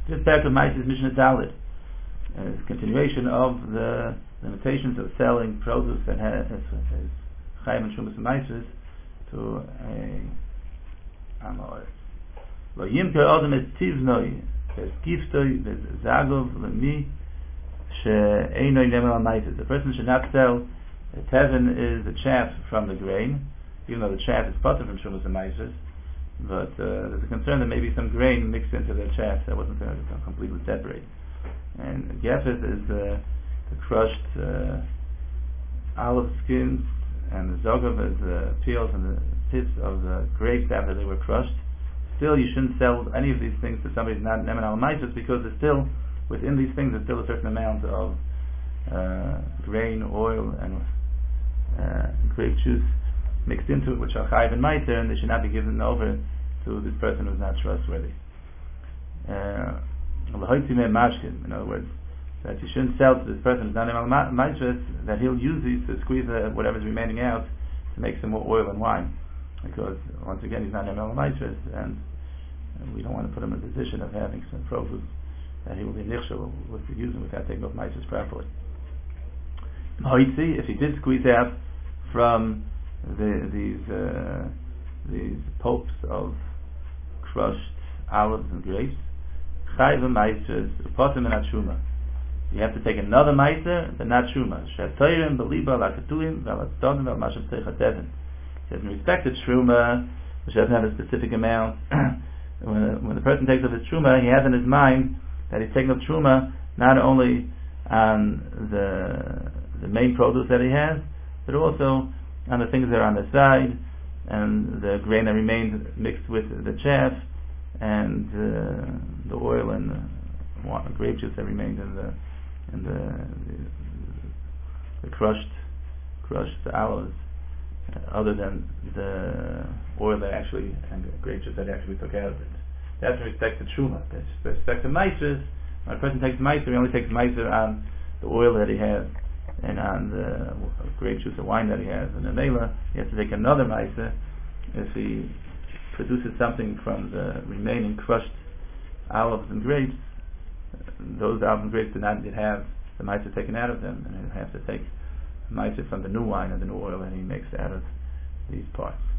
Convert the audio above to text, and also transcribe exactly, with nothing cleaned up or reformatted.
This back of Maitis Mishnah Dalit is a continuation of the limitations of selling produce that has Chaim and Shumas and Maitis to a Amoris. Lo Yimker Odom es Tivnoi es Giftoi es Zagov Lemi she'einoi Nemel Maitis. The person should not sell. The tevin is the chaff from the grain, even though the chaff is potter from Shumas and Maitis. But uh, there's a concern that maybe some grain mixed into the chaff that wasn't going to completely separate. And Gefet is uh, the crushed uh, olive skins, and the Zogov is the peels and the tips of the grapes after they were crushed. Still, you shouldn't sell any of these things to somebody who's not Neman al Maitis, because there's still, within these things, there's still a certain amount of uh, grain, oil, and uh, grape juice mixed into it, which are chayiv and ma'aser, and they should not be given over to this person who's not trustworthy. Uh, in other words, that you shouldn't sell to this person who's not Neman al Maitis, that he'll use these to squeeze uh, whatever's remaining out to make some more oil and wine, because once again he's not Neman al Maitis, and, and we don't want to put him in a position of having some produce that he will be nichshel with using without taking off Maitis properly. If he did squeeze out from The, these uh, these pulps of crushed olives and grapes, chayv ma'aser upotem and atshuma. You have to take another ma'aser, but not truma. Shatoyrim beliba lakatuim velatzodim velmashav teichateven. It doesn't respect the truma, which doesn't have a specific amount. when, when the person takes off his truma, he has in his mind that he's taking off truma not only on the the main produce that he has, but also on the things that are on the side, and the grain that remains mixed with the chaff, and uh, the oil and the water, grape juice that remained in the in the, the, the crushed crushed olives, uh, other than the oil that actually and the grape juice that actually took out of it. That's in respect to truma. With respect to ma'aser, when a person takes ma'aser, he only takes ma'aser on the oil that he has, and on the grape juice or wine that he has. And the Mela, he has to take another ma'aser if he produces something from the remaining crushed olives and grapes. Those olives and grapes do not have the ma'aser taken out of them, and he has to take ma'aser from the new wine and the new oil that he makes out of these parts.